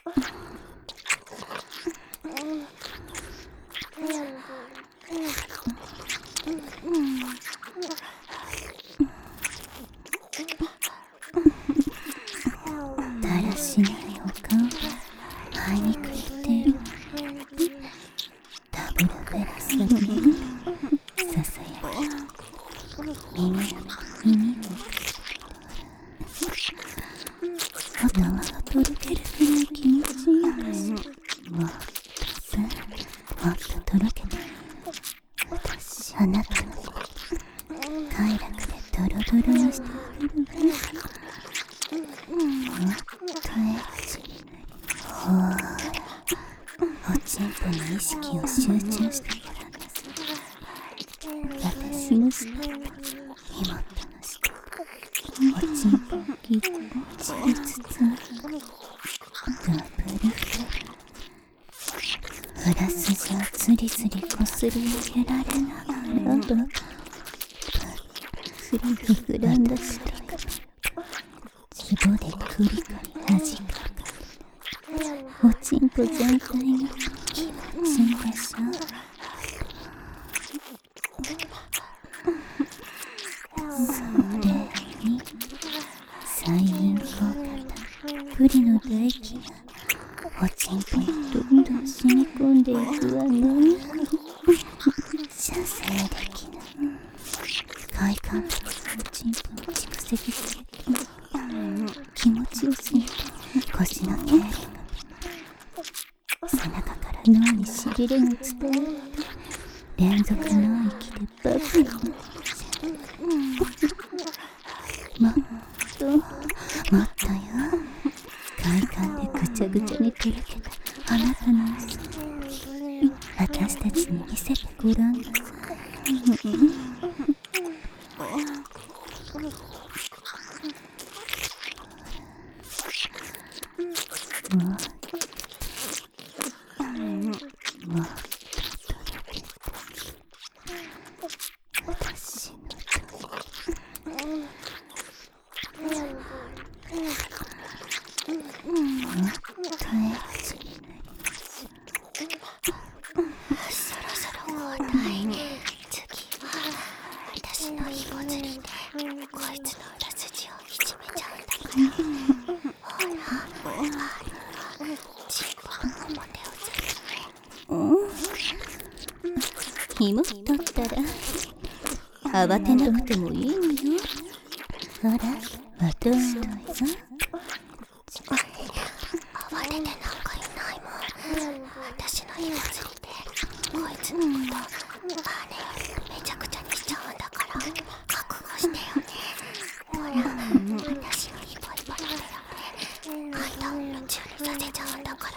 だらしないお顔があいにくれてる。ダブルグラスにささやき耳を頭がとろけるくらい気持ちいいかしら。もっととろけて私あなたの快楽でドロドロにしてあげるわ。もっとエッチになり、ほーらおちんぽに意識を集中してごらんなさい。私の下と妹の下、おちんぽをぎっちり包むダブルフラ裏筋をつりつりこすり上げられながらばっつり膨らんだ尻がツボでクリクリ弾く。おちんぽ全体が気持ちいいでしょ。それに細陰効果たっぷりの唾液がおちんぽにどんどん染み込んでいくわね。射精的な快感とおちんぽに蓄積されて気持ちよすぎて腰の経路が背中から脳にしびれが伝わって連続脳域でバブルにもっとよ快感でぐちゃぐちゃにとろけたあなたの嘘私たちに見せてごらんなさい。もっ私のそろそろ交代。次は私の紐釣りでこいつの裏筋をいじめちゃうんだから。ほらチンポの表を紐取ったら慌てなくてもいいのよ。ほら私といぞ。慌ててなんかいないもん。私の紐釣りでこいつのことバーネよりめちゃくちゃにしちゃうんだから覚悟してよね。ほら私のイボイボの手をねあんたを夢中にさせちゃうんだから。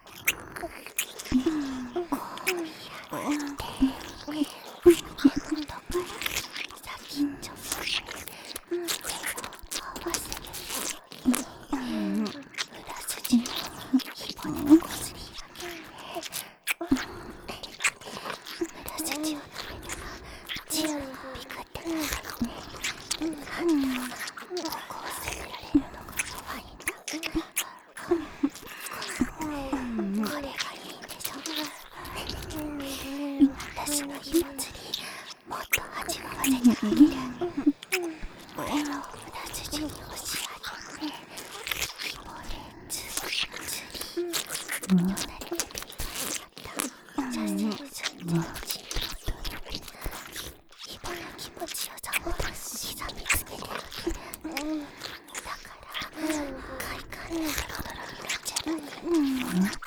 私の紐釣りもっと味わわせてあげる。俺の裏筋に押し上げて紐で釣りよだれでびっくりしちゃった。射精寸前のチンポを届け紐の気持ちよさを刻みつけてあげる。だから快感でドロドロになっちゃえばいい。ほら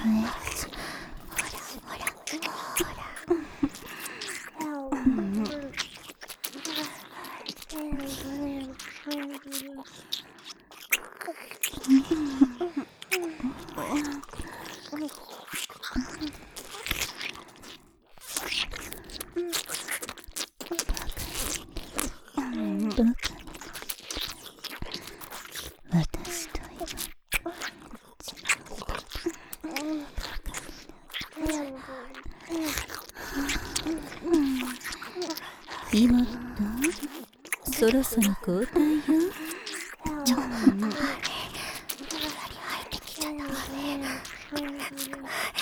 私と今そろそろ交代よ。ちょっとあれ無理やり入ってきちゃったからね。